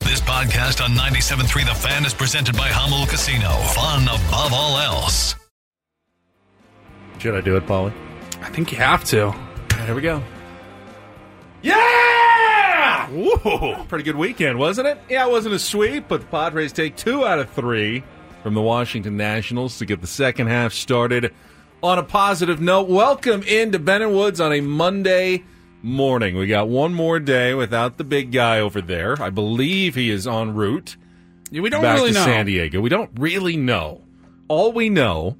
This podcast on 97.3 The Fan is presented by Hummel Casino. Fun above all else. Should I do it, Paulie? I think you have to. Here we go. Yeah! Woo! Pretty good weekend, wasn't it? Yeah, it wasn't a sweep, but the Padres take 2 out of 3 from the Washington Nationals to get the second half started on a positive note. Welcome into Ben & Woods on a Monday morning. We got one more day without the big guy over there. I believe he is en route We don't back really to know. San Diego. We don't really know. All we know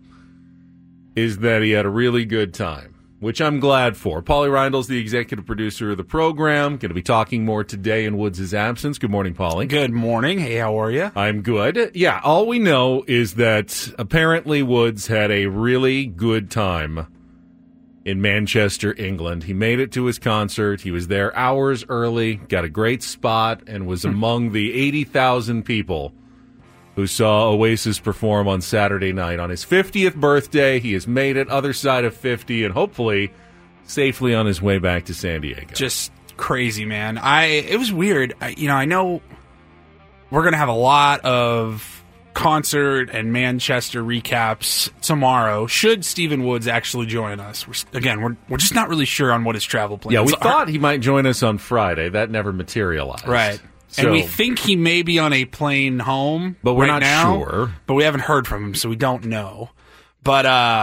is that he had a really good time, which I'm glad for. Paulie Reindel's the executive producer of the program. Going to be talking more today in Woods' absence. Good morning, Paulie. Good morning. Hey, how are you? I'm good. Yeah, all we know is that apparently Woods had a really good time in Manchester, England. He made it to his concert. He was there hours early, got a great spot, and was among the 80,000 people who saw Oasis perform on Saturday night. On his 50th birthday, he has made it other side of 50 and hopefully safely on his way back to San Diego. Just crazy, man. It was weird. I know we're going to have a lot of concert and Manchester recaps tomorrow. Should Stephen Woods actually join us? We're just not really sure on what his travel plans are. Yeah, we thought he might join us on Friday. That never materialized. Right. So, and we think he may be on a plane home, but we're right not now, sure. But we haven't heard from him, so we don't know. But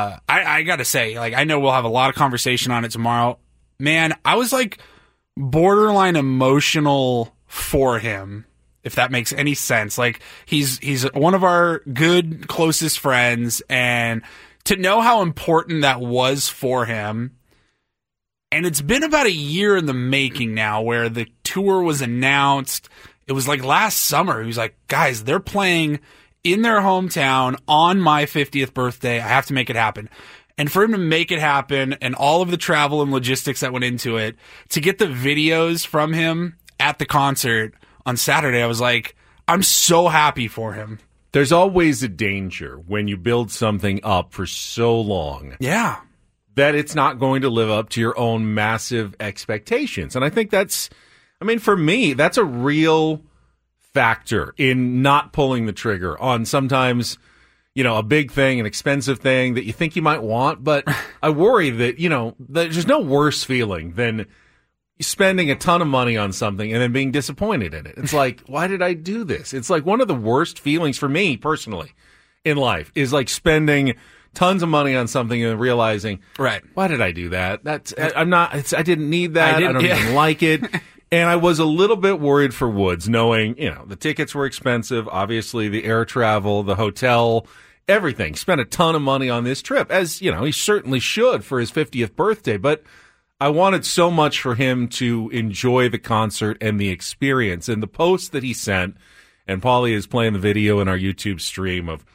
I got to say, I know we'll have a lot of conversation on it tomorrow. Man, I was borderline emotional for him, if that makes any sense. He's one of our good, closest friends, and to know how important that was for him. And it's been about a year in the making now where the tour was announced. It was last summer. He was like, guys, they're playing in their hometown on my 50th birthday. I have to make it happen. And for him to make it happen and all of the travel and logistics that went into it, to get the videos from him at the concert on Saturday, I was like, I'm so happy for him. There's always a danger when you build something up for so long. Yeah. That it's not going to live up to your own massive expectations. And I think for me, that's a real factor in not pulling the trigger on sometimes, a big thing, an expensive thing that you think you might want. But I worry that, there's no worse feeling than spending a ton of money on something and then being disappointed in it. It's like, why did I do this? It's one of the worst feelings for me personally in life is spending tons of money on something and realizing, right, why did I do that? I didn't need that. I don't even like it. And I was a little bit worried for Woods, knowing, the tickets were expensive, obviously the air travel, the hotel, everything. Spent a ton of money on this trip, as, he certainly should for his 50th birthday. But I wanted so much for him to enjoy the concert and the experience. And the post that he sent, and Paulie is playing the video in our YouTube stream of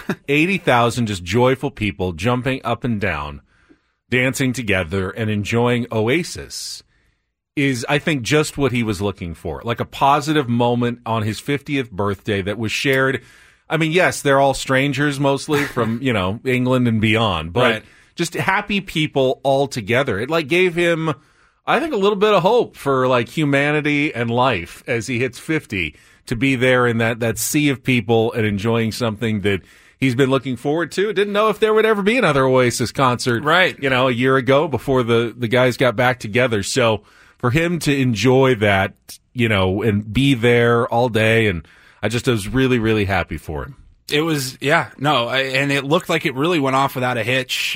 80,000 just joyful people jumping up and down, dancing together, and enjoying Oasis is, I think, just what he was looking for. A positive moment on his 50th birthday that was shared. I mean, yes, they're all strangers mostly from, England and beyond, but right. Just happy people all together. It gave him, I think, a little bit of hope for humanity and life as he hits 50 to be there in that sea of people and enjoying something that he's been looking forward to. Didn't know if there would ever be another Oasis concert, right? A year ago before the guys got back together. So for him to enjoy that, and be there all day, and I was really, really happy for him. It was, and it looked like it really went off without a hitch.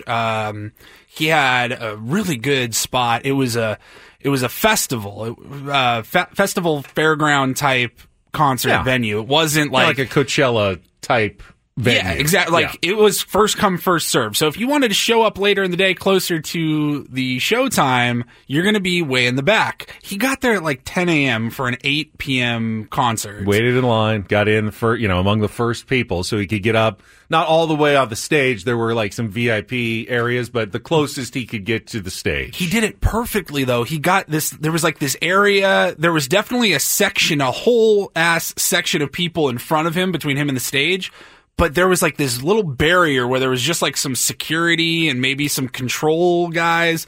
He had a really good spot. It was a festival, festival fairground type concert venue. It wasn't like a Coachella type venue. Yeah, exactly. It was first come, first serve. So if you wanted to show up later in the day, closer to the show time, you're going to be way in the back. He got there at 10 a.m. for an 8 p.m. concert. Waited in line, got in for, among the first people so he could get up. Not all the way on the stage. There were some VIP areas, but the closest he could get to the stage. He did it perfectly, though. He got this, there was this area, there was definitely a whole ass section of people in front of him, between him and the stage. But there was this little barrier where there was just some security and maybe some control guys.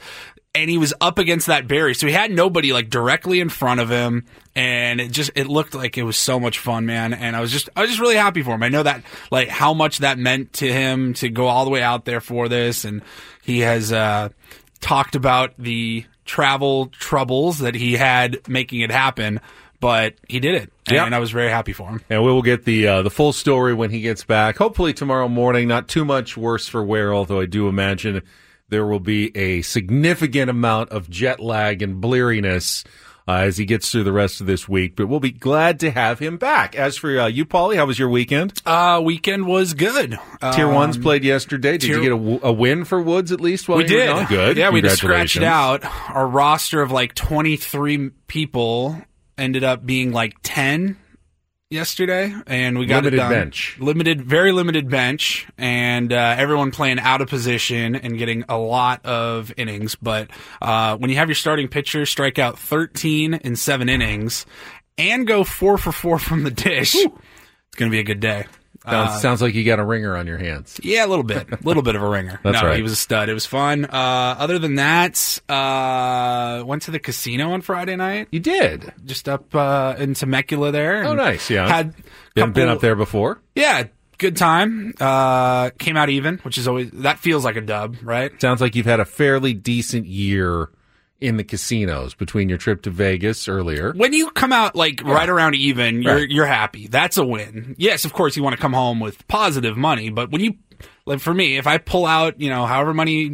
and he was up against that barrier, so he had nobody like directly in front of him, and it looked like it was so much fun, man. And I was just really happy for him. I know that like how much that meant to him to go all the way out there for this, and he has talked about the travel troubles that he had making it happen, but he did it, and I was very happy for him. And we will get the full story when he gets back, hopefully tomorrow morning. Not too much worse for wear, although I do imagine there will be a significant amount of jet lag and bleariness as he gets through the rest of this week. But we'll be glad to have him back. As for you, Paulie, how was your weekend? Weekend was good. Tier 1s played yesterday. Did you get a win for Woods at least? We did. Oh, good. Yeah, we just scratched it out. Our roster of like 23 people ended up being like 10 yesterday, and we got limited it done. Bench. Very limited bench, and everyone playing out of position and getting a lot of innings. But when you have your starting pitcher strike out 13 in 7 innings and go 4 for 4 from the dish, it's going to be a good day. Sounds like you got a ringer on your hands. Yeah, a little bit of a ringer. That's right. He was a stud. It was fun. Other than that, went to the casino on Friday night. You did? Just up in Temecula there. Oh, nice. Yeah. Had been up there before? Yeah, good time. Came out even, which is always, that feels like a dub, right? Sounds like you've had a fairly decent year in the casinos between your trip to Vegas earlier. When you come out like right around even, you're happy. That's a win. Yes, of course you want to come home with positive money, but when you, like for me, if I pull out, however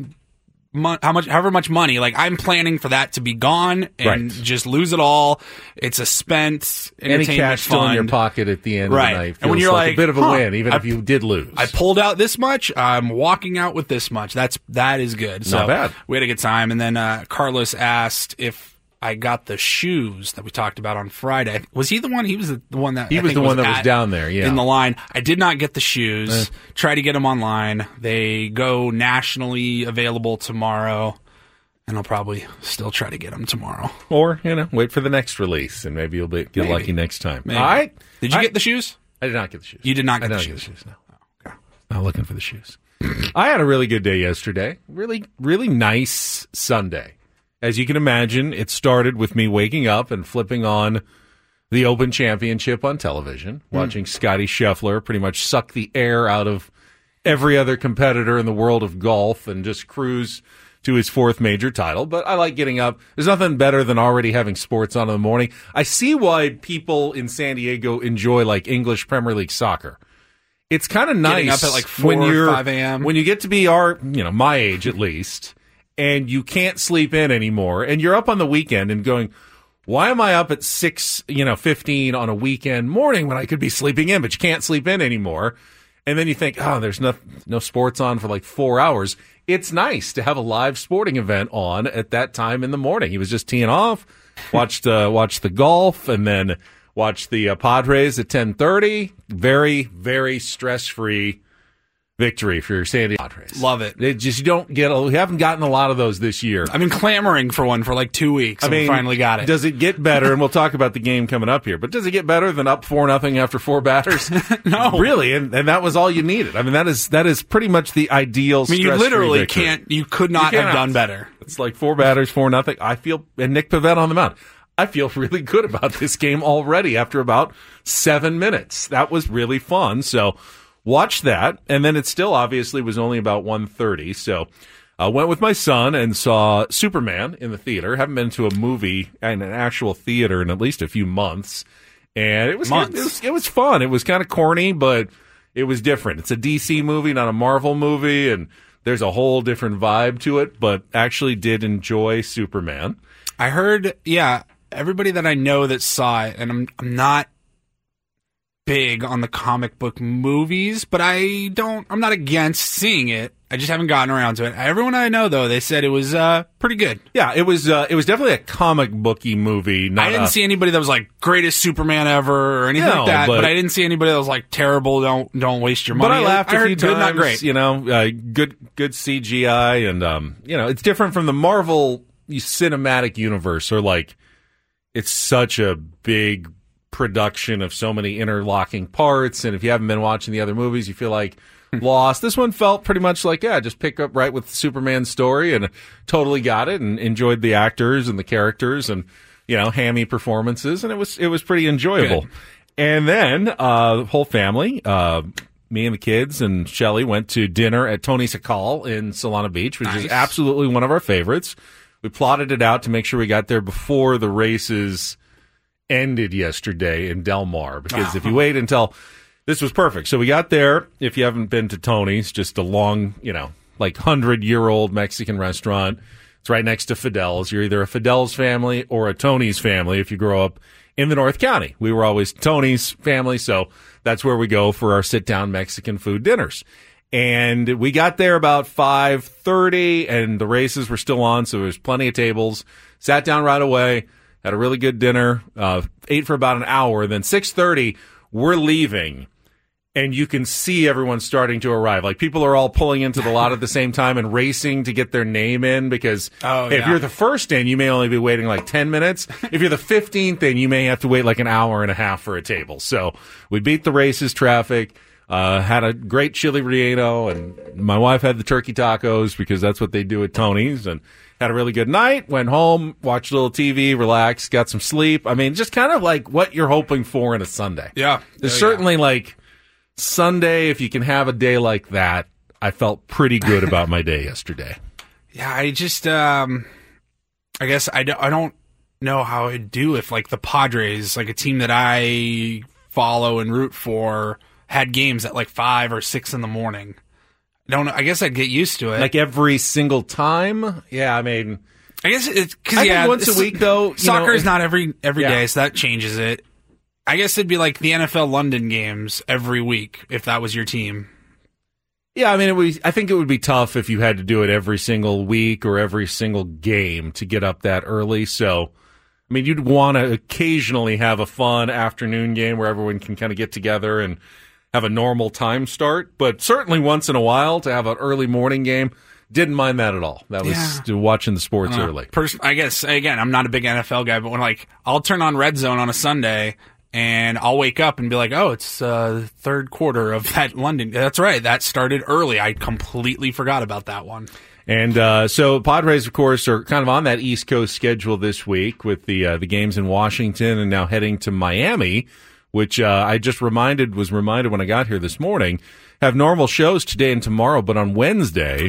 much money, like I'm planning for that to be gone and just lose it all. It's a spent entertainment Any cash still in your pocket at the end of the night feels and when you're like a bit of a win, even if you did lose. I pulled out this much. I'm walking out with this much. That is good. So not bad. We had a good time. And then Carlos asked if I got the shoes that we talked about on Friday. Was he the one? He was the one that he was the one that was down there. Yeah, in the line. I did not get the shoes. Try to get them online. They go nationally available tomorrow. And I'll probably still try to get them tomorrow. Or, wait for the next release, and maybe you'll get lucky next time. Maybe. All right. Did you get the shoes? I did not get the shoes. You did not get the shoes? No. Oh, okay. Not looking for the shoes. I had a really good day yesterday. Really, really nice Sunday. As you can imagine, it started with me waking up and flipping on the Open Championship on television, watching Scotty Scheffler pretty much suck the air out of every other competitor in the world of golf and just cruise to his 4th major title. But I like getting up. There's nothing better than already having sports on in the morning. I see why people in San Diego enjoy like English Premier League soccer. It's kind of nice getting up at like 4 or 5 a.m. when you get to be my age at least, and you can't sleep in anymore, and you're up on the weekend and going, why am I up at 6:15 on a weekend morning when I could be sleeping in, but you can't sleep in anymore? And then you think, there's no sports on for like 4 hours. It's nice to have a live sporting event on at that time in the morning. He was just teeing off, watched the golf, and then watched the Padres at 10:30. Very, very stress-free victory for your San Diego Padres. Love it. We haven't gotten a lot of those this year. I've been clamoring for one for like 2 weeks. I mean, we finally got it. Does it get better? And we'll talk about the game coming up here. But does it get better than up 4-0 after 4 batters? No, really. And that was all you needed. I mean, that is pretty much the ideal. I mean, you literally can't. You could not have done better. It's like 4 batters, 4-0. I feel, and Nick Pivetta on the mound. I feel really good about this game already after about 7 minutes. That was really fun. So. Watch that, and then it still obviously was only about 1:30, so I went with my son and saw Superman in the theater. Haven't been to a movie in an actual theater in at least a few months, and it was fun. It was kind of corny, but it was different. It's a DC movie, not a Marvel movie, and there's a whole different vibe to it, but actually did enjoy Superman. I heard, everybody that I know that saw it, and I'm not big on the comic book movies, but I'm not against seeing it. I just haven't gotten around to it. Everyone I know, though, they said it was pretty good. Yeah, it was definitely a comic booky movie. I didn't see anybody that was like greatest Superman ever or anything like that, but I didn't see anybody that was like terrible. Don't waste your money. But I laughed a few times. Good, not great. Good CGI, and it's different from the Marvel cinematic universe, or like it's such a big production of so many interlocking parts. And if you haven't been watching the other movies, you feel like lost. This one felt pretty much like, just pick up right with Superman's story, and totally got it and enjoyed the actors and the characters and, hammy performances. And it was pretty enjoyable. Good. And then, the whole family, me and the kids and Shelly went to dinner at Tony Sakal in Solana Beach, which is absolutely one of our favorites. We plotted it out to make sure we got there before the races ended yesterday in Del Mar, because if you wait until this was perfect. So we got there. If you haven't been to Tony's, just a long, 100-year-old Mexican restaurant. It's right next to Fidel's. You're either a Fidel's family or a Tony's family if you grow up in the North County. We were always Tony's family, so that's where we go for our sit-down Mexican food dinners. And we got there about 5:30, and the races were still on, so there was plenty of tables. Sat down right away, had a really good dinner, ate for about an hour. Then 6:30, we're leaving, and you can see everyone starting to arrive. Like, people are all pulling into the lot at the same time and racing to get their name in, because if you're the first in, you may only be waiting like 10 minutes. If you're the 15th in, you may have to wait like an hour and a half for a table. So we beat the races traffic, had a great chili relleno, and my wife had the turkey tacos because that's what they do at Tony's, and had a really good night, went home, watched a little TV, relaxed, got some sleep. I mean, just kind of like what you're hoping for in a Sunday. Yeah. There's certainly like Sunday, if you can have a day like that, I felt pretty good about my day yesterday. Yeah, I just, I guess I don't know how I'd do if, like, the Padres, like a team that I follow and root for, had games at like 5 or 6 in the morning. I don't know. I guess I'd get used to it. Like every single time? Yeah, I mean, I guess it's because, I think once a week, though. Soccer is not every day, so that changes it. I guess it'd be like the NFL London games every week if that was your team. Yeah, I mean, I think it would be tough if you had to do it every single week or every single game to get up that early. So, I mean, you'd want to occasionally have a fun afternoon game where everyone can kind of get together and have a normal time start. But certainly once in a while to have an early morning game, didn't mind that at all. That was watching the sports early. I guess, again, I'm not a big NFL guy, but when I'll turn on Red Zone on a Sunday and I'll wake up and be like, oh, it's the third quarter of that London. That's right. That started early. I completely forgot about that one. And so Padres, of course, are kind of on that East Coast schedule this week with the games in Washington and now heading to Miami, which I just was reminded when I got here this morning, have normal shows today and tomorrow, but on Wednesday,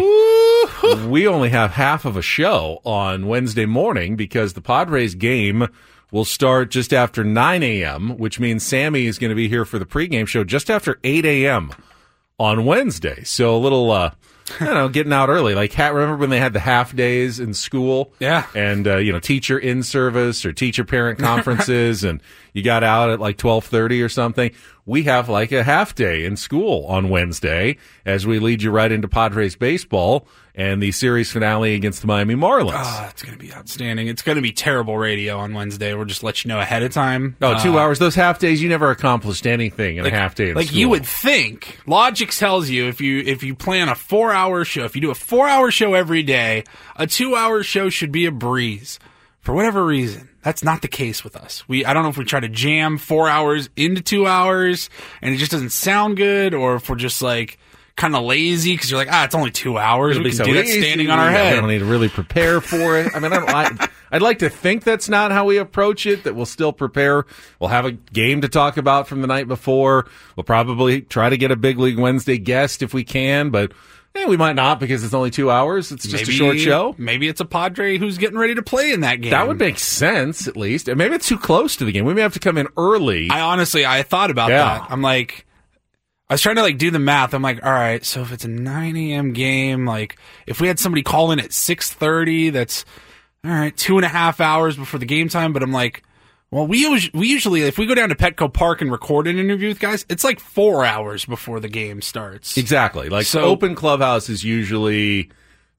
we only have half of a show on Wednesday morning because the Padres game will start just after 9 a.m., which means Sammy is going to be here for the pregame show just after 8 a.m. on Wednesday. So a little, getting out early. Like, remember when they had the half days in school? Yeah. And, teacher in service or teacher parent conferences, and you got out at like 12:30 or something. We have like a half day in school on Wednesday as we lead you right into Padres baseball and the series finale against the Miami Marlins. Oh, it's going to be outstanding. It's going to be terrible radio on Wednesday. We'll just let you know ahead of time. Oh, 2 hours. Those half days, you never accomplished anything in a half day in like school. You would think. Logic tells you if you plan a 4-hour show, if you do a 4-hour show every day, a 2-hour show should be a breeze. For whatever reason, that's not the case with us. I don't know if we try to jam 4 hours into 2 hours and it just doesn't sound good, or if we're just like kind of lazy because you're like, it's only 2 hours. We can do that standing on our head. We don't need to really prepare for it. I mean, I'd like to think that's not how we approach it, that we'll still prepare. We'll have a game to talk about from the night before. We'll probably try to get a Big League Wednesday guest if we can, but we might not because it's only 2 hours. It's just a short show. Maybe it's a Padre who's getting ready to play in that game. That would make sense, at least. And maybe it's too close to the game. We may have to come in early. I thought about that. I'm like, I was trying to do the math. I'm like, all right, so if it's a 9 a.m. game, like if we had somebody call in at 6:30, that's all right, 2.5 hours before the game time. But I'm like, well, we usually, if we go down to Petco Park and record an interview with guys, it's like 4 hours before the game starts. Exactly. So open clubhouse is usually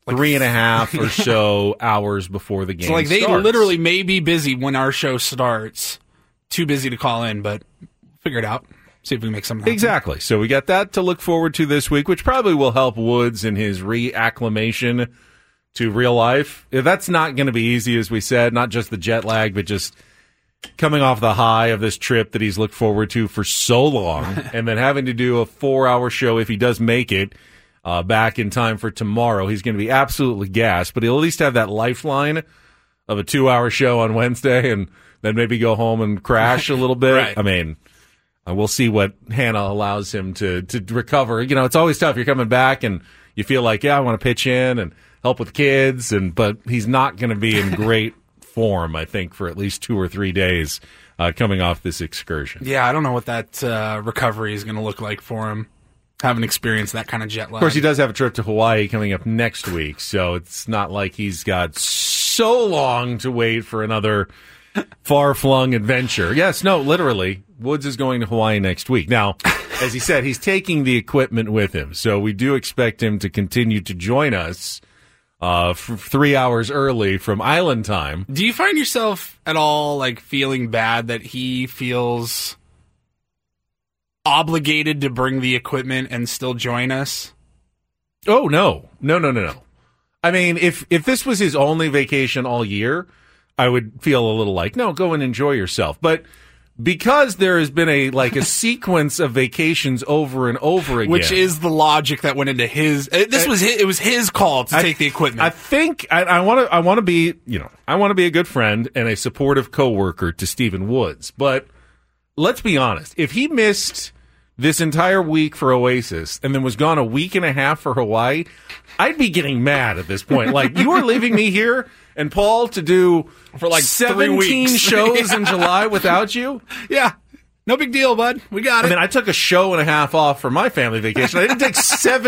3.5 or so hours before the game starts. They literally may be busy when our show starts. Too busy to call in, but figure it out. See if we can make something happen. Exactly. So we got that to look forward to this week, which probably will help Woods in his reacclimation to real life. That's not going to be easy, as we said, not just the jet lag, but just coming off the high of this trip that he's looked forward to for so long, and then having to do a 4-hour show if he does make it back in time for tomorrow. He's going to be absolutely gassed, but he'll at least have that lifeline of a 2-hour show on Wednesday and then maybe go home and crash a little bit. Right. I mean, we'll see what Hannah allows him to recover. You know, it's always tough. You're coming back and you feel like, I want to pitch in and help with kids, but he's not going to be in great form, I think, for at least 2 or 3 days coming off this excursion. Yeah, I don't know what that recovery is going to look like for him. Haven't experienced that kind of jet lag. Of course, he does have a trip to Hawaii coming up next week, so it's not like he's got so long to wait for another far-flung adventure. Yes, no, literally, Woods is going to Hawaii next week. Now, as he said, he's taking the equipment with him, so we do expect him to continue to join us 3 hours early from island time. Do you find yourself at all like feeling bad that he feels obligated to bring the equipment and still join us? Oh, no. I mean, if this was his only vacation all year, I would feel a little like, no, go and enjoy yourself. But because there has been a sequence of vacations over and over again, which is the logic that went into his. It was his call to take the equipment. I think I want to be a good friend and a supportive coworker to Stephen Woods. But let's be honest, if he missed this entire week for Oasis and then was gone a week and a half for Hawaii, I'd be getting mad at this point. Like, you are leaving me here and Paul to do for 17 shows in July without you? Yeah. No big deal, bud. We got it. I mean, I took a show and a half off for my family vacation. I didn't take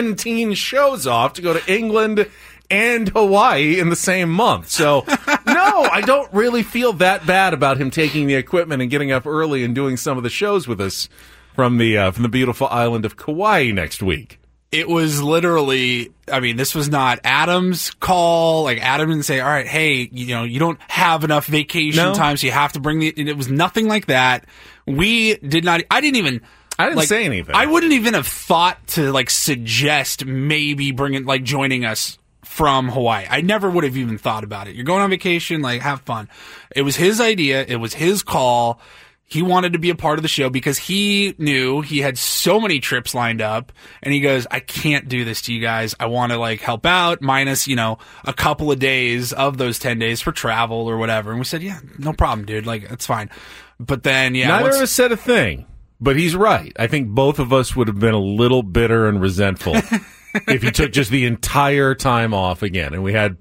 17 shows off to go to England and Hawaii in the same month. So, no, I don't really feel that bad about him taking the equipment and getting up early and doing some of the shows with us from the beautiful island of Kauai next week. It was literally, I mean, this was not Adam's call. Like, Adam didn't say, all right, hey, you don't have enough vacation time, so you have to bring it was nothing like that. We did not, I didn't say anything. I wouldn't even have thought to, suggest maybe joining us from Hawaii. I never would have even thought about it. You're going on vacation, have fun. It was his idea. It was his call. He wanted to be a part of the show because he knew he had so many trips lined up, and he goes, I can't do this to you guys. I want to help out minus, a couple of days of those 10 days for travel or whatever. And we said, yeah, no problem, dude. It's fine. But then, neither of us said a thing, but he's right. I think both of us would have been a little bitter and resentful if he took just the entire time off again. And we had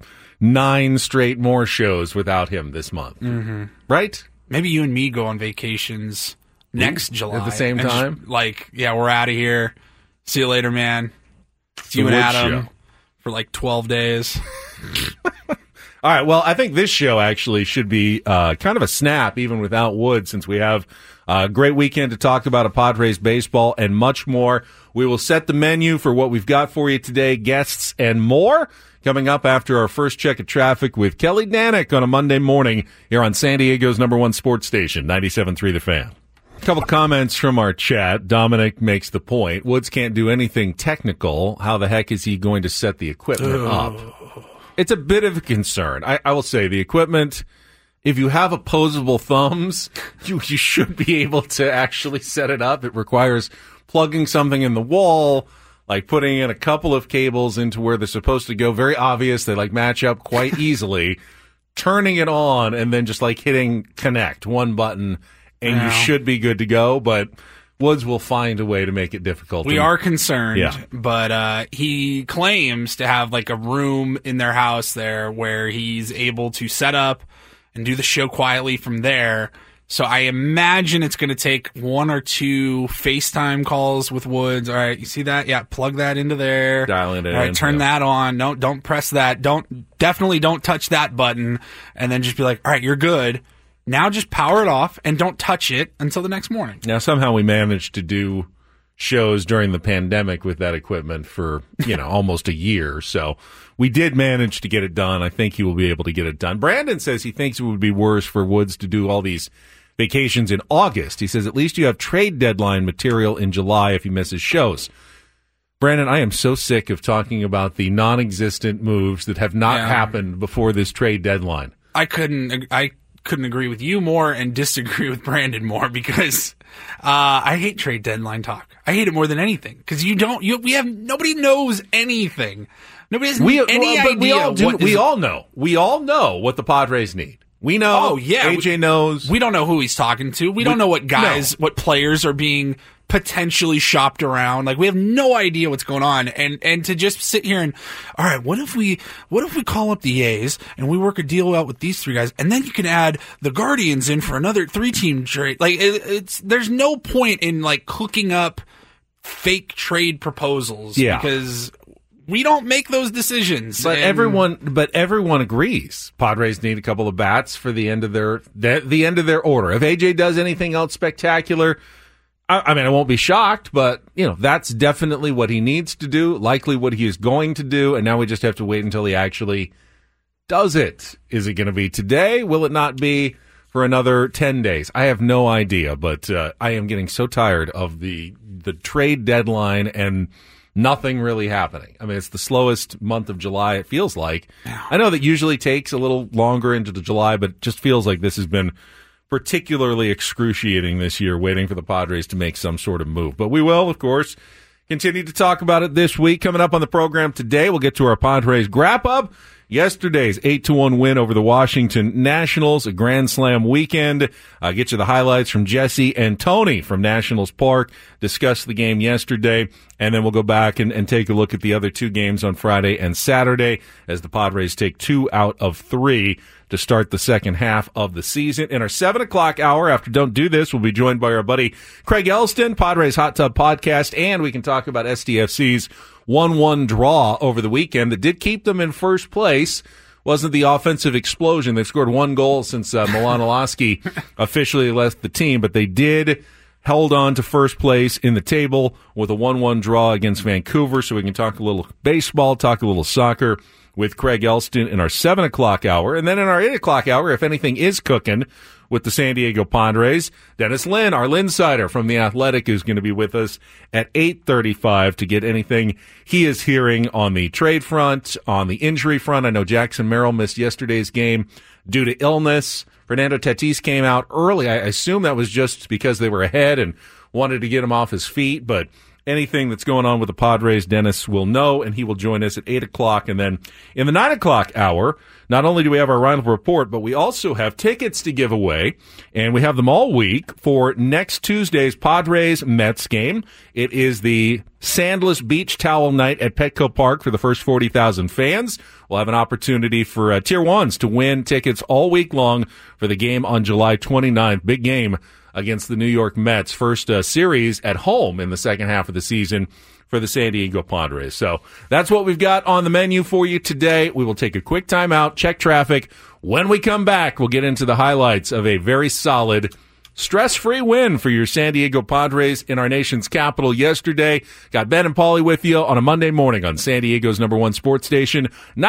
9 straight more shows without him this month. Mm-hmm. Right? Maybe you and me go on vacations next July. At the same time? We're out of here. See you later, man. It's you and Adam for 12 days. All right, well, I think this show actually should be kind of a snap, even without Wood, since we have a great weekend to talk about a Padres baseball and much more. We will set the menu for what we've got for you today, guests and more, coming up after our first check of traffic with Kelly Danick on a Monday morning here on San Diego's #1 sports station, 97.3 The Fan. A couple comments from our chat. Dominic makes the point, Woods can't do anything technical. How the heck is he going to set the equipment up? It's a bit of a concern. I will say the equipment, if you have opposable thumbs, you should be able to actually set it up. It requires plugging something in the wall, putting in a couple of cables into where they're supposed to go. Very obvious. They match up quite easily. Turning it on and then just hitting connect, one button, and you should be good to go. But Woods will find a way to make it difficult. We are concerned, but he claims to have a room in their house there where he's able to set up and do the show quietly from there. So I imagine it's going to take 1 or 2 FaceTime calls with Woods. All right, you see that? Yeah, plug that into there. Dial it in. All right, turn that on. Don't press that. Definitely don't touch that button. And then just be like, all right, you're good. Now just power it off and don't touch it until the next morning. Now somehow we managed to do shows during the pandemic with that equipment for, almost a year. So we did manage to get it done. I think he will be able to get it done. Brandon says he thinks it would be worse for Woods to do all these vacations in August. He says at least you have trade deadline material in July if he misses shows. Brandon, I am so sick of talking about the non-existent moves that have not happened before this trade deadline. I couldn't couldn't agree with you more and disagree with Brandon more because I hate trade deadline talk. I hate it more than anything because nobody knows anything. Nobody has any idea. We all know. We all know what the Padres need. We know. Oh, yeah. AJ knows. We don't know who he's talking to. We don't know what what players are being potentially shopped around. Like, we have no idea what's going on. And to just sit here and, all right, what if we call up the A's and we work a deal out with these three guys, and then you can add the Guardians in for another 3-team trade. Like, there's no point in like cooking up fake trade proposals because we don't make those decisions. But everyone agrees. Padres need a couple of bats for the end of their order. If AJ does anything else spectacular, I mean, I won't be shocked, but that's definitely what he needs to do, likely what he is going to do, and now we just have to wait until he actually does it. Is it going to be today? Will it not be for another 10 days? I have no idea, but I am getting so tired of the trade deadline and nothing really happening. I mean, it's the slowest month of July, it feels like. I know that usually takes a little longer into the July, but it just feels like this has been particularly excruciating this year, waiting for the Padres to make some sort of move. But we will, of course, continue to talk about it this week. Coming up on the program today, we'll get to our Padres wrap-up. Yesterday's 8-1 win over the Washington Nationals, a Grand Slam weekend. Get you the highlights from Jesse and Tony from Nationals Park. Discuss the game yesterday, and then we'll go back and take a look at the other two games on Friday and Saturday as the Padres take 2 out of 3 to start the second half of the season. In our 7 o'clock hour, after Don't Do This, we'll be joined by our buddy Craig Elston, Padres Hot Tub Podcast, and we can talk about SDFC's 1-1 draw over the weekend that did keep them in first place. Wasn't the offensive explosion. They've scored 1 goal since Milan Olaski officially left the team, but they did held on to first place in the table with a 1-1 draw against Vancouver, so we can talk a little baseball, talk a little soccer with Craig Elston in our 7 o'clock hour. And then in our 8 o'clock hour, if anything is cooking with the San Diego Padres, Dennis Lin, our Linsider from The Athletic, is going to be with us at 8:35 to get anything he is hearing on the trade front, on the injury front. I know Jackson Merrill missed yesterday's game due to illness. Fernando Tatis came out early. I assume that was just because they were ahead and wanted to get him off his feet, but anything that's going on with the Padres, Dennis will know, and he will join us at 8 o'clock. And then in the 9 o'clock hour, not only do we have our Rhinal Report, but we also have tickets to give away, and we have them all week for next Tuesday's Padres-Mets game. It is the Sandless Beach Towel Night at Petco Park for the first 40,000 fans. We'll have an opportunity for Tier 1s to win tickets all week long for the game on July 29th. Big game against the New York Mets. First series at home in the second half of the season for the San Diego Padres. So that's what we've got on the menu for you today. We will take a quick timeout, check traffic. When we come back, we'll get into the highlights of a very solid, stress-free win for your San Diego Padres in our nation's capital yesterday. Got Ben and Paulie with you on a Monday morning on San Diego's #1 sports station,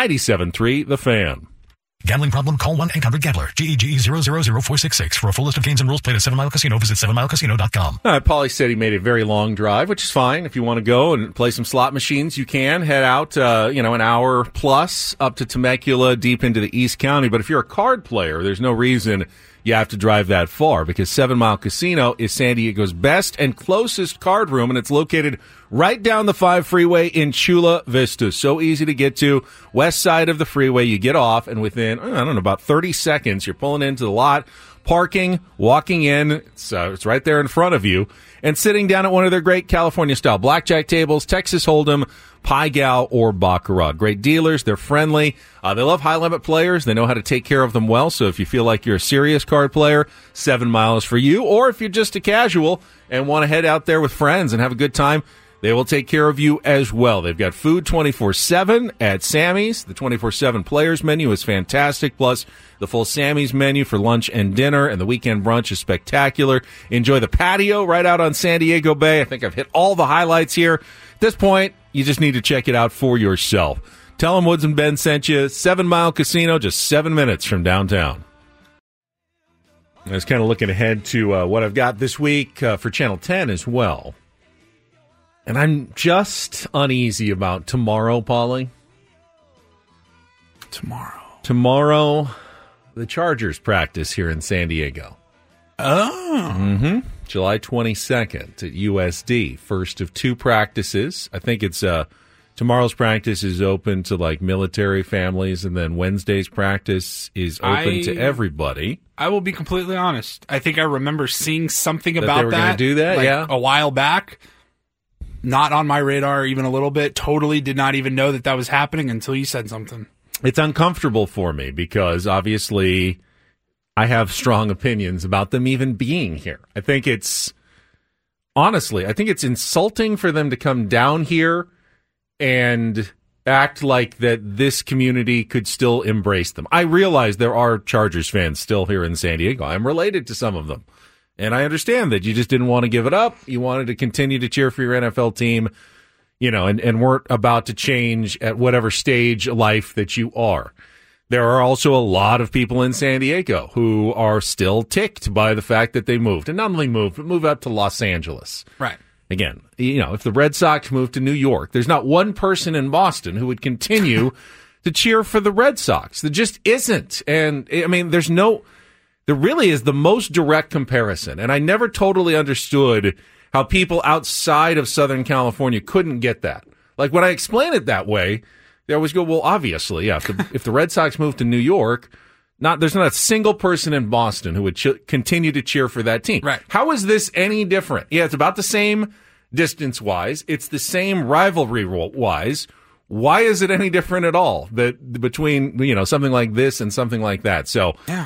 97.3 The Fan. Gambling problem? Call 1-800-GAMBLER. GEGE 0000466. For a full list of games and rules, play at 7 Mile Casino. Visit 7milecasino.com. Paulie said he made a very long drive, which is fine. If you want to go and play some slot machines, you can head out, an hour plus up to Temecula, deep into the East County. But if you're a card player, there's no reason you have to drive that far because 7 Mile Casino is San Diego's best and closest card room, and it's located right down the 5 freeway in Chula Vista. So easy to get to. West side of the freeway, you get off, and within, about 30 seconds, you're pulling into the lot, parking, walking in. It's right there in front of you, and sitting down at one of their great California-style blackjack tables, Texas Hold'em, Pai Gow, or Baccarat. Great dealers. They're friendly. They love high-limit players. They know how to take care of them well. So if you feel like you're a serious card player, 7 Mile is for you. Or if you're just a casual and want to head out there with friends and have a good time, they will take care of you as well. They've got food 24/7 at Sammy's. The 24/7 players menu is fantastic. Plus, the full Sammy's menu for lunch and dinner, and the weekend brunch is spectacular. Enjoy the patio right out on San Diego Bay. I think I've hit all the highlights here. At this point, you just need to check it out for yourself. Tell them Woods and Ben sent you. 7 Mile Casino, just 7 minutes from downtown. I was kind of looking ahead to what I've got this week for Channel 10 as well. And I'm just uneasy about tomorrow, Paulie. Tomorrow. the Chargers practice here in San Diego. Oh. July 22nd at USD. First of 2 practices. I think it's tomorrow's practice is open to like military families, and then Wednesday's practice is open to everybody. I will be completely honest. I think I remember seeing something about they were going to do that, like, a while back. Not on my radar even a little bit. Totally did not even know that was happening until you said something. It's uncomfortable for me because obviously I have strong opinions about them even being here. I think it's insulting for them to come down here and act like that this community could still embrace them. I realize there are Chargers fans still here in San Diego. I'm related to some of them. And I understand that you just didn't want to give it up. You wanted to continue to cheer for your NFL team, and weren't about to change at whatever stage of life that you are. There are also a lot of people in San Diego who are still ticked by the fact that they moved. And not only moved, but moved up to Los Angeles. Right. Again, if the Red Sox moved to New York, there's not one person in Boston who would continue to cheer for the Red Sox. There just isn't. And, I mean, there really is the most direct comparison. And I never totally understood how people outside of Southern California couldn't get that. Like, when I explain it that way, they always go, well, obviously, yeah, if the Red Sox moved to New York, there's not a single person in Boston who would continue to cheer for that team. Right. How is this any different? Yeah, it's about the same distance-wise. It's the same rivalry-wise. Why is it any different at all between, something like this and something like that? So, yeah.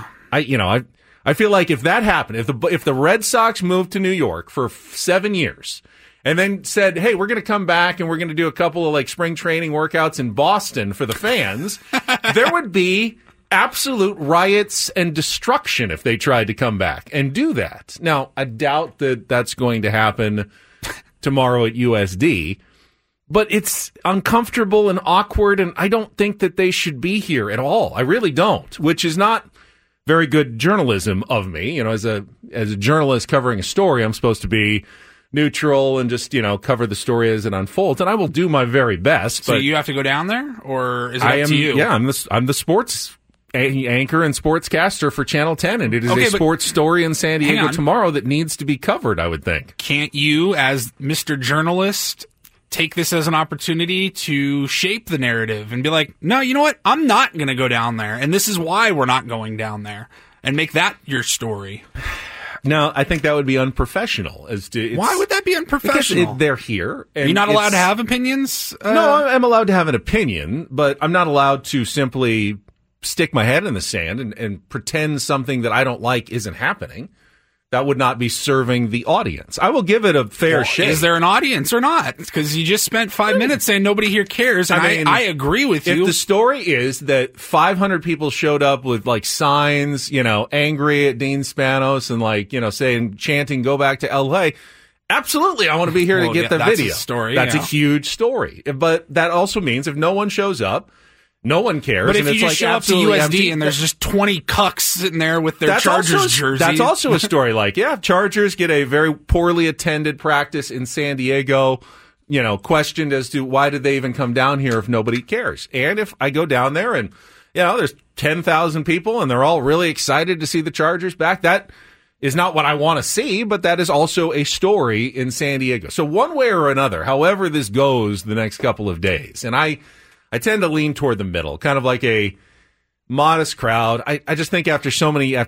I feel like if that happened, if the Red Sox moved to New York for 7 years and then said, hey, we're going to come back and we're going to do a couple of like spring training workouts in Boston for the fans, there would be absolute riots and destruction if they tried to come back and do that. Now, I doubt that that's going to happen tomorrow at USD, but it's uncomfortable and awkward, and I don't think that they should be here at all. I really don't, which is not very good journalism of me. As a journalist covering a story, I'm supposed to be neutral and just, cover the story as it unfolds, and I will do my very best. So but you have to go down there, or is it up to you? Yeah, I'm the sports anchor and sportscaster for Channel 10, and it is a sports story in San Diego tomorrow that needs to be covered, I would think. Can't you, as Mr. Journalist, take this as an opportunity to shape the narrative and be like, no, you know what? I'm not going to go down there, and this is why we're not going down there, and make that your story. No, I think that would be unprofessional. Why would that be unprofessional? Because they're here. And you're not allowed to have opinions? No, I'm allowed to have an opinion, but I'm not allowed to simply stick my head in the sand and pretend something that I don't like isn't happening. That would not be serving the audience. I will give it a fair shake. Is there an audience or not? Because you just spent 5 minutes saying nobody here cares, and I agree with you. If the story is that 500 people showed up with like signs, angry at Dean Spanos and saying, chanting, go back to LA, absolutely, I want to be here to get the video. That's a huge story. But that also means if no one shows up, no one cares. But if you just show up to USD and there's just 20 cucks sitting there with their Chargers jersey. That's also a story Chargers get a very poorly attended practice in San Diego, questioned as to why did they even come down here if nobody cares. And if I go down there and, there's 10,000 people and they're all really excited to see the Chargers back, that is not what I want to see, but that is also a story in San Diego. So one way or another, however this goes the next couple of days, and I tend to lean toward the middle, kind of like a modest crowd. I just think after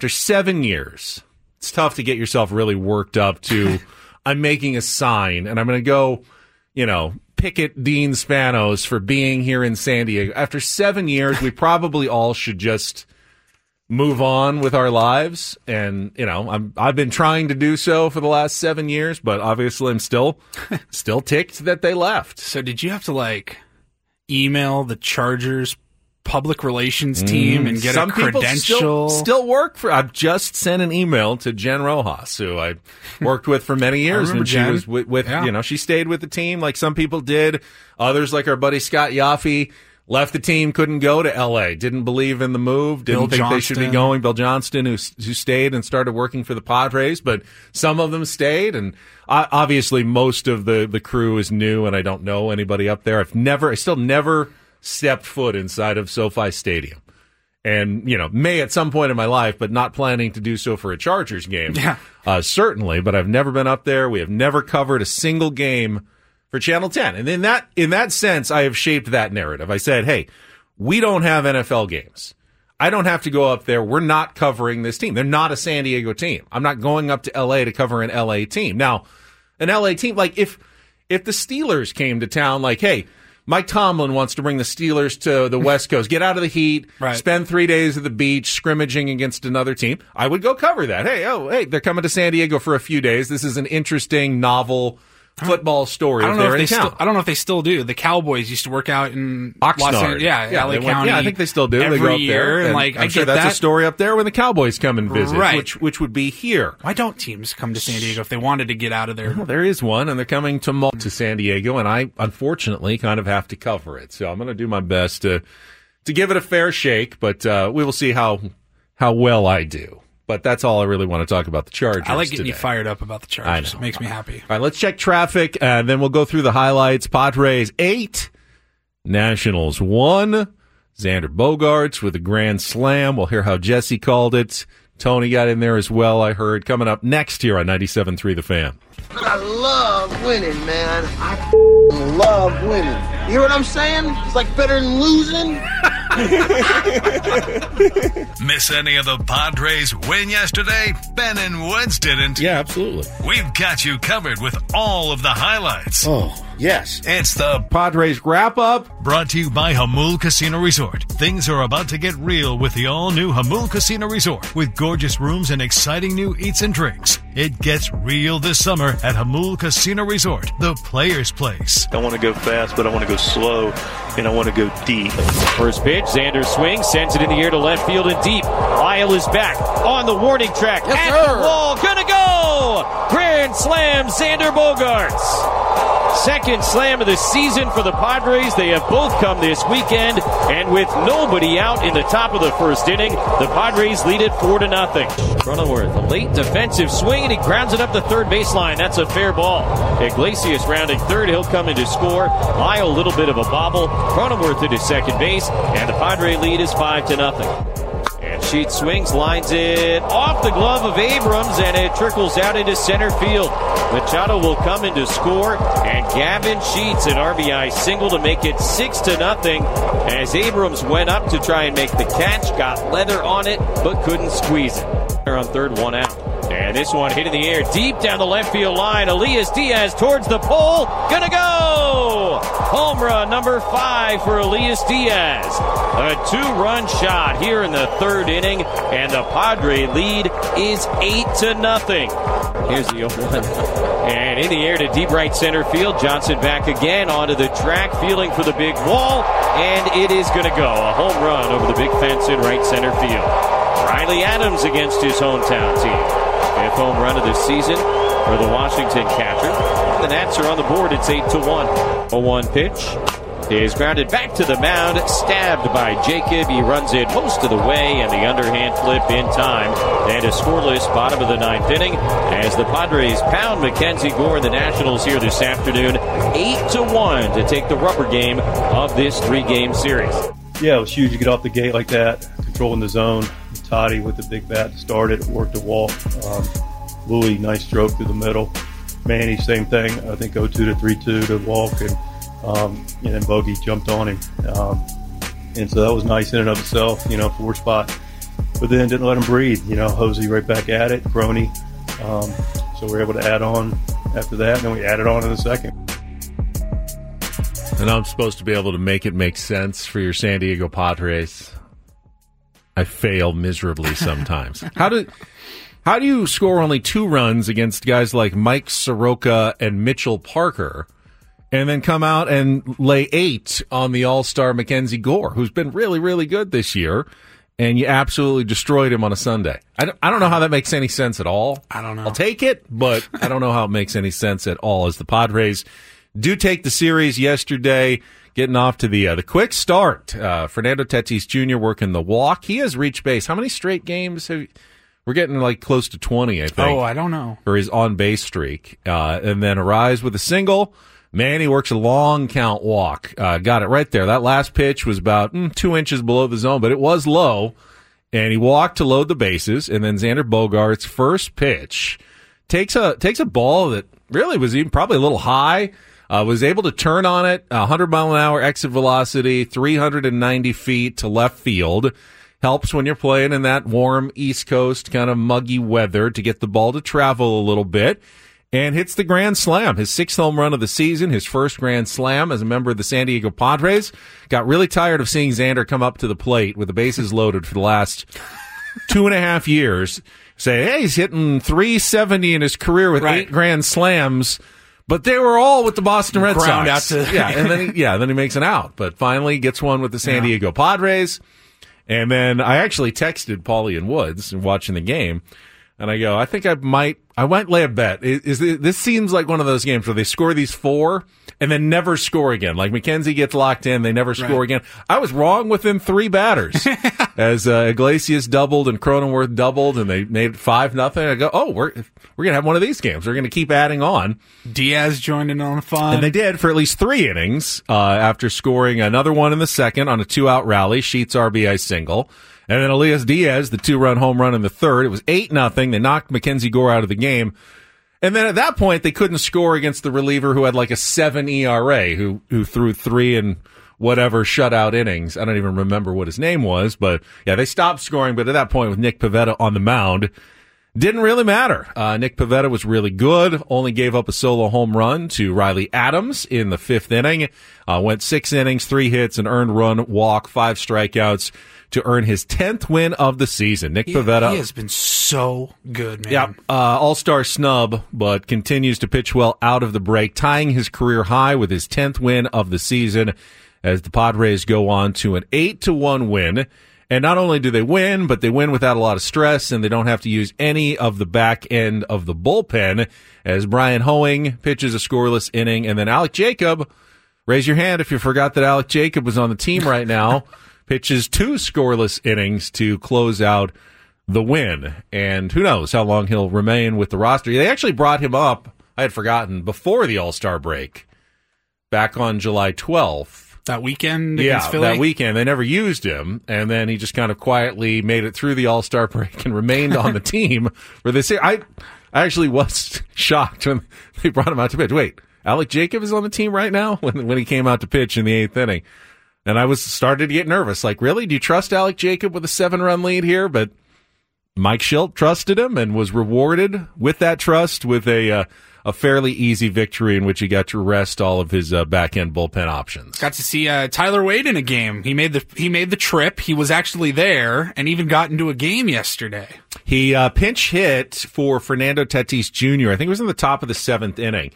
7 years, it's tough to get yourself really worked up to, I'm making a sign and I'm going to go, picket Dean Spanos for being here in San Diego. After 7 years, we probably all should just move on with our lives. And, I've been trying to do so for the last 7 years, but obviously I'm still ticked that they left. So did you have to email the Chargers public relations team and get a credential? Still work for. I've just sent an email to Jen Rojas, who I worked with for many years, and she was with she stayed with the team like some people did. Others, like our buddy Scott Yaffe, left the team, couldn't go to L.A., didn't believe in the move, didn't think they should be going. Bill Johnston, who stayed and started working for the Padres, but some of them stayed, and obviously most of the crew is new, and I don't know anybody up there. I still never stepped foot inside of SoFi Stadium. and, may at some point in my life, but not planning to do so for a Chargers game. Yeah. Certainly, but I've never been up there. We have never covered a single game for Channel 10. And in that sense, I have shaped that narrative. I said, hey, we don't have NFL games. I don't have to go up there. We're not covering this team. They're not a San Diego team. I'm not going up to L.A. to cover an L.A. team. Now, an L.A. team, like if the Steelers came to town, like, hey, Mike Tomlin wants to bring the Steelers to the West Coast, get out of the heat, spend 3 days at the beach scrimmaging against another team, I would go cover that. Hey, they're coming to San Diego for a few days. This is an interesting, novel football story. I don't know if they still do. The Cowboys used to work out in Oxnard. LA County. I think they still do. Every they go up year, there, and I'm sure that's a story up there when the Cowboys come and visit, which would be here. Why don't teams come to San Diego if they wanted to get out of there? Well, there is one, and they're coming to San Diego, and I unfortunately kind of have to cover it. So I'm going to do my best to give it a fair shake, but we will see how well I do. But that's all I really want to talk about the Chargers. I like getting you fired up about the Chargers. It makes me happy. All right, let's check traffic, and then we'll go through the highlights. Padres 8, Nationals 1. Xander Bogaerts with a grand slam. We'll hear how Jesse called it. Tony got in there as well, I heard. Coming up next here on 97.3 The Fan. I love winning, man. I love winning. You hear what I'm saying? It's like better than losing. Miss any of the Padres win yesterday? Ben and Woods didn't. Yeah, absolutely. We've got you covered with all of the highlights. Oh, yes. It's the Padres wrap-up. Brought to you by Jamul Casino Resort. Things are about to get real with the all-new Jamul Casino Resort. With gorgeous rooms and exciting new eats and drinks. It gets real this summer at Jamul Casino Resort, the player's place. I want to go fast, but I want to go slow, and I want to go deep. First pitch, Xander swings, sends it in the air to left field and deep. Lyle is back on the warning track. At the wall, gonna go! Grand slam, Xander Bogaerts. Second slam of the season for the Padres. They have both come this weekend, and with nobody out in the top of the first inning, the Padres lead it 4-0. Cronenworth, a late defensive swing, and he grounds it up the third baseline. That's a fair ball. Iglesias rounding third. He'll come in to score. Lyle, a little bit of a bobble. Cronenworth into second base, and the Padre lead is 5-0. And Sheets swings, lines it off the glove of Abrams, and it trickles out into center field. Machado will come in to score, and Gavin Sheets an RBI single to make it 6-0 as Abrams went up to try and make the catch, got leather on it, but couldn't squeeze it. On third, one out. And this one hit in the air deep down the left field line. Elias Diaz towards the pole. Gonna go! Home run number 5 for Elias Diaz. A 2-run shot here in the third inning, and the Padre lead is 8-0. Here's the 0-1. And in the air to deep right center field. Johnson back again onto the track, feeling for the big wall, and it is gonna go. A home run over the big fence in right center field. Riley Adams against his hometown team. 5th home run of the season for the Washington catcher. The Nats are on the board. It's 8-1. 0-1 pitch is grounded back to the mound, stabbed by Jacob. He runs it most of the way, and the underhand flip in time. And a scoreless bottom of the 9th inning as the Padres pound Mackenzie Gore and the Nationals here this afternoon. 8-1 to take the rubber game of this 3-game series. Yeah, it was huge to get off the gate like that, controlling the zone. Toddy with the big bat to start it, worked a walk. Louis, nice stroke through the middle. Manny, same thing. I think 0-2 to 3-2 to walk, and then Bogey jumped on him. And so that was nice in and of itself, 4 spot. But then didn't let him breathe, Hosey right back at it, Crony. So we were able to add on after that, and then we added on in the second. And I'm supposed to be able to make it make sense for your San Diego Padres. I fail miserably sometimes. How do you score only 2 runs against guys like Mike Soroka and Mitchell Parker, and then come out and lay 8 on the all-star Mackenzie Gore, who's been really, really good this year, and you absolutely destroyed him on a Sunday? I don't know how that makes any sense at all. I don't know. I'll take it, but I don't know how it makes any sense at all as the Padres do take the series yesterday. Getting off to the quick start. Fernando Tatis Jr. working the walk. He has reached base. How many straight games we're getting like close to 20, I think. Oh, I don't know. For his on-base streak. And then Arise with a single. Manny works a long count walk. Got it right there. That last pitch was about 2 inches below the zone, but it was low. And he walked to load the bases. And then Xander Bogaerts' first pitch takes a ball that really was even probably a little high. Was able to turn on it, 100 mile an hour exit velocity, 390 feet to left field. Helps when you're playing in that warm East Coast kind of muggy weather to get the ball to travel a little bit. And hits the grand slam, his 6th home run of the season, his first grand slam as a member of the San Diego Padres. Got really tired of seeing Xander come up to the plate with the bases loaded for the last 2.5 years. Say, hey, he's hitting 370 in his career with 8 grand slams, but they were all with the Boston Red Sox. And then he makes an out, but finally gets one with the San Diego Padres. And then I actually texted Paulie and Woods watching the game, and I go, I think I might lay a bet. This seems like one of those games where they score these 4 and then never score again. Like McKenzie gets locked in, they never score again. I was wrong within 3 batters as Iglesias doubled and Cronenworth doubled, and they made it 5-0. I go, oh, we're gonna have one of these games. We're gonna keep adding on. Diaz joined in on the fun, and they did for at least 3 innings after scoring another one in the second on a 2-out rally. Sheets RBI single. And then Elias Diaz, the 2-run home run in the third. It was 8-0. They knocked Mackenzie Gore out of the game. And then at that point, they couldn't score against the reliever who had like a 7 ERA, who threw 3 and whatever shutout innings. I don't even remember what his name was, but yeah, they stopped scoring. But at that point, with Nick Pivetta on the mound, didn't really matter. Nick Pivetta was really good, only gave up a solo home run to Riley Adams in the 5th inning, went 6 innings, 3 hits, an earned run, walk, 5 strikeouts to earn his 10th win of the season. Nick Pivetta. He has been so good, man. Yeah, all-star snub, but continues to pitch well out of the break, tying his career high with his 10th win of the season as the Padres go on to an 8-1 win. And not only do they win, but they win without a lot of stress, and they don't have to use any of the back end of the bullpen as Brian Hoeing pitches a scoreless inning. And then Alec Jacob, raise your hand if you forgot that Alec Jacob was on the team right now, pitches 2 scoreless innings to close out the win. And who knows how long he'll remain with the roster. They actually brought him up, I had forgotten, before the All-Star break, back on July 12th. That weekend against Philly? That weekend. They never used him, and then he just kind of quietly made it through the All-Star break and remained on the team for this year. I actually was shocked when they brought him out to pitch. Wait, Alec Jacob is on the team right now? When he came out to pitch in the 8th inning. And I started to get nervous. Like, really? Do you trust Alec Jacob with a 7-run lead here? But Mike Schilt trusted him and was rewarded with that trust with a fairly easy victory in which he got to rest all of his back-end bullpen options. Got to see Tyler Wade in a game. He made the trip. He was actually there and even got into a game yesterday. He pinch hit for Fernando Tatis Jr. I think it was in the top of the 7th inning.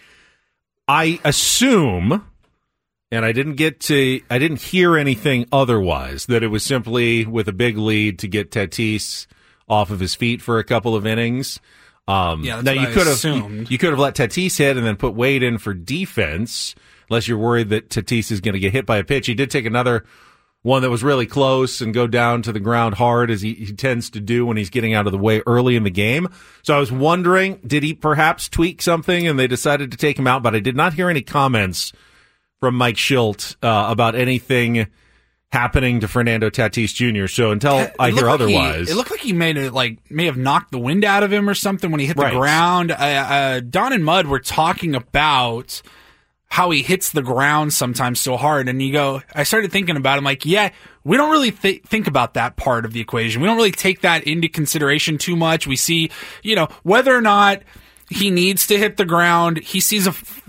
I assume, and I didn't hear anything otherwise, that it was simply with a big lead to get Tatis off of his feet for a couple of innings. Now you could have let Tatis hit and then put Wade in for defense, unless you're worried that Tatis is going to get hit by a pitch. He did take another one that was really close and go down to the ground hard, as he tends to do when he's getting out of the way early in the game. So I was wondering, did he perhaps tweak something and they decided to take him out? But I did not hear any comments from Mike Schilt about anything happening to Fernando Tatis Jr. So until I hear otherwise, it looked like he may have knocked the wind out of him or something when he hit the ground. Don and Mud were talking about how he hits the ground sometimes so hard, and I started thinking about it. I'm like, yeah, we don't really think about that part of the equation. We don't really take that into consideration too much. We see, whether or not he needs to hit the ground. He sees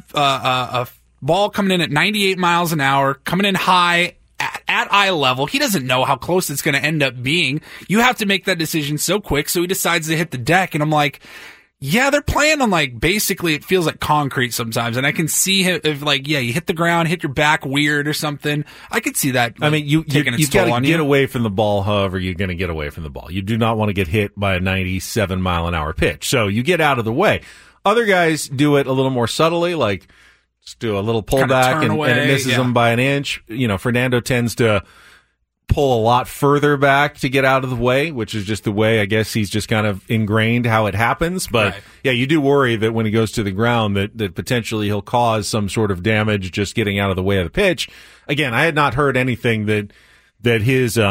a ball coming in at 98 miles an hour, coming in high at eye level. He doesn't know how close it's going to end up being. You have to make that decision so quick, so he decides to hit the deck, and I'm like, yeah, they're playing on basically it feels like concrete sometimes, and I can see if you hit the ground, hit your back weird or something. I could see that. I mean, you've got to get away from the ball however you're going to get away from the ball. You do not want to get hit by a 97 mile an hour pitch, so you get out of the way. Other guys do it a little more subtly, like just do a little pullback and it misses them by an inch. Fernando tends to pull a lot further back to get out of the way, which is just the way, I guess, he's just kind of ingrained how it happens. But, yeah, you do worry that when he goes to the ground that potentially he'll cause some sort of damage just getting out of the way of the pitch. Again, I had not heard anything that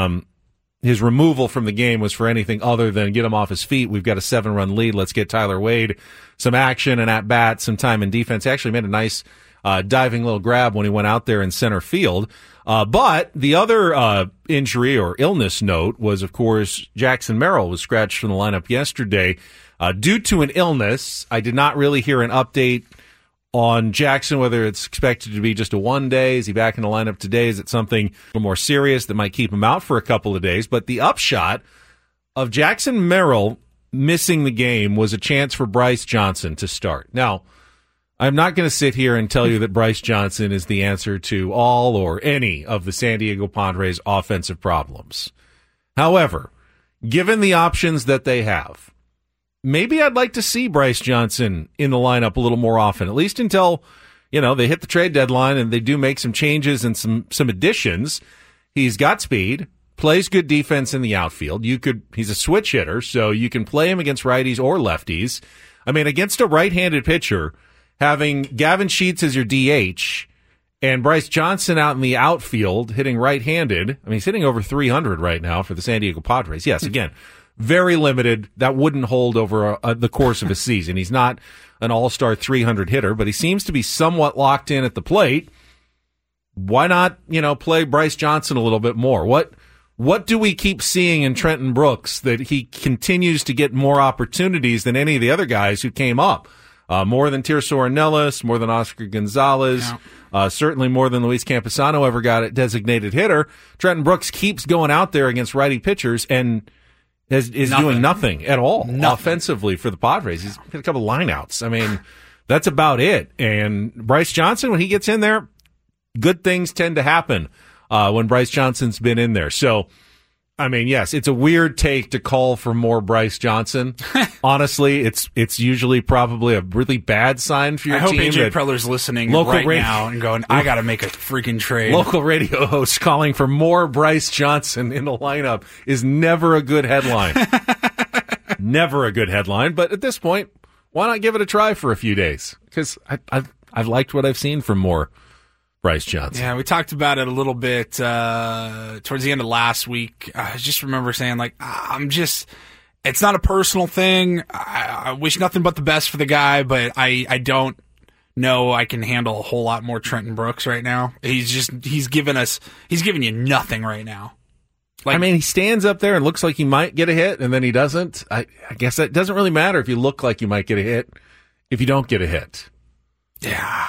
his removal from the game was for anything other than get him off his feet. We've got a 7-run lead. Let's get Tyler Wade some action and at bat, some time in defense. He actually made a nice diving little grab when he went out there in center field. But the other injury or illness note was, of course, Jackson Merrill was scratched from the lineup yesterday due to an illness. I did not really hear an update on Jackson, whether it's expected to be just a 1 day. Is he back in the lineup today? Is it something a little more serious that might keep him out for a couple of days? But the upshot of Jackson Merrill missing the game was a chance for Bryce Johnson to start. Now, I'm not going to sit here and tell you that Bryce Johnson is the answer to all or any of the San Diego Padres' offensive problems. However, given the options that they have, maybe I'd like to see Bryce Johnson in the lineup a little more often, at least until, they hit the trade deadline and they do make some changes and some additions. He's got speed, plays good defense in the outfield. He's a switch hitter, so you can play him against righties or lefties. I mean, against a right-handed pitcher, having Gavin Sheets as your DH and Bryce Johnson out in the outfield hitting right-handed. I mean, he's hitting over 300 right now for the San Diego Padres. Yes, again, very limited. That wouldn't hold over the course of a season. He's not an all-star 300 hitter, but he seems to be somewhat locked in at the plate. Why not, play Bryce Johnson a little bit more? What do we keep seeing in Trenton Brooks that he continues to get more opportunities than any of the other guys who came up? More than Tirso Ornelas, more than Oscar Gonzalez, certainly more than Luis Camposano ever got a designated hitter. Trenton Brooks keeps going out there against righty pitchers and is doing nothing at all offensively for the Padres. He's got a couple lineouts. I mean, that's about it. And Bryce Johnson, when he gets in there, good things tend to happen when Bryce Johnson's been in there. So, I mean, yes, it's a weird take to call for more Bryce Johnson. Honestly, it's usually probably a really bad sign for your team. I hope AJ Preller's listening now and going, I got to make a freaking trade. Local radio host calling for more Bryce Johnson in the lineup is never a good headline. Never a good headline. But at this point, why not give it a try for a few days? Because I've liked what I've seen from more Bryce Johnson. Yeah, we talked about it a little bit towards the end of last week. I just remember saying, it's not a personal thing. I wish nothing but the best for the guy, but I don't know I can handle a whole lot more Trenton Brooks right now. He's giving you nothing right now. He stands up there and looks like he might get a hit, and then he doesn't. I guess that doesn't really matter if you look like you might get a hit if you don't get a hit. Yeah,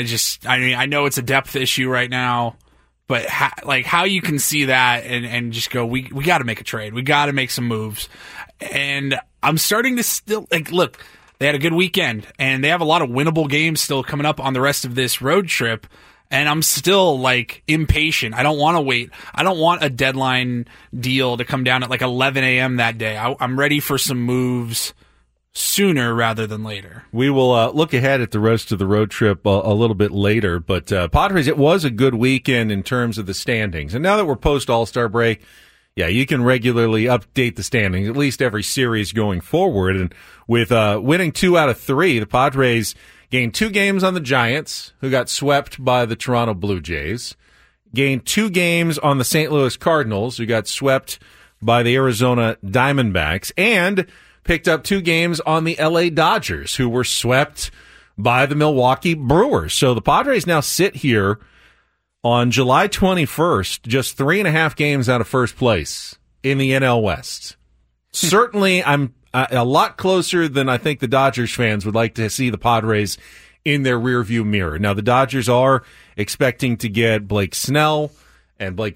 I know it's a depth issue right now, but how you can see that and just go, we got to make a trade. We got to make some moves. And I'm starting to still, look, they had a good weekend, and they have a lot of winnable games still coming up on the rest of this road trip, and I'm still, impatient. I don't want to wait. I don't want a deadline deal to come down at 11 a.m. that day. I'm ready for some moves sooner rather than later. We will look ahead at the rest of the road trip a little bit later, but Padres, it was a good weekend in terms of the standings. And now that we're post All-Star break, yeah, you can regularly update the standings, at least every series going forward. And with winning 2 out of 3, the Padres gained 2 games on the Giants, who got swept by the Toronto Blue Jays, gained 2 games on the St. Louis Cardinals, who got swept by the Arizona Diamondbacks, and picked up 2 games on the LA Dodgers, who were swept by the Milwaukee Brewers. So the Padres now sit here on July 21st, just 3.5 games out of first place in the NL West. Certainly, I'm a lot closer than I think the Dodgers fans would like to see the Padres in their rearview mirror. Now, the Dodgers are expecting to get Blake Snell and Blake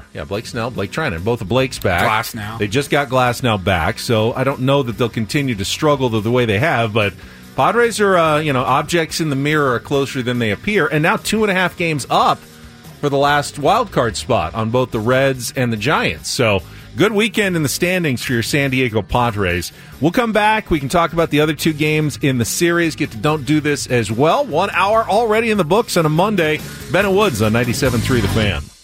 Treinen, both of Blake's back. Glasnow. They just got Glasnow back, so I don't know that they'll continue to struggle the way they have, but Padres are, objects in the mirror are closer than they appear, and now 2.5 games up for the last wild card spot on both the Reds and the Giants. So good weekend in the standings for your San Diego Padres. We'll come back. We can talk about the other 2 games in the series. Get to Don't Do This as well. 1 hour already in the books on a Monday. Ben and Woods on 97.3 The Fan.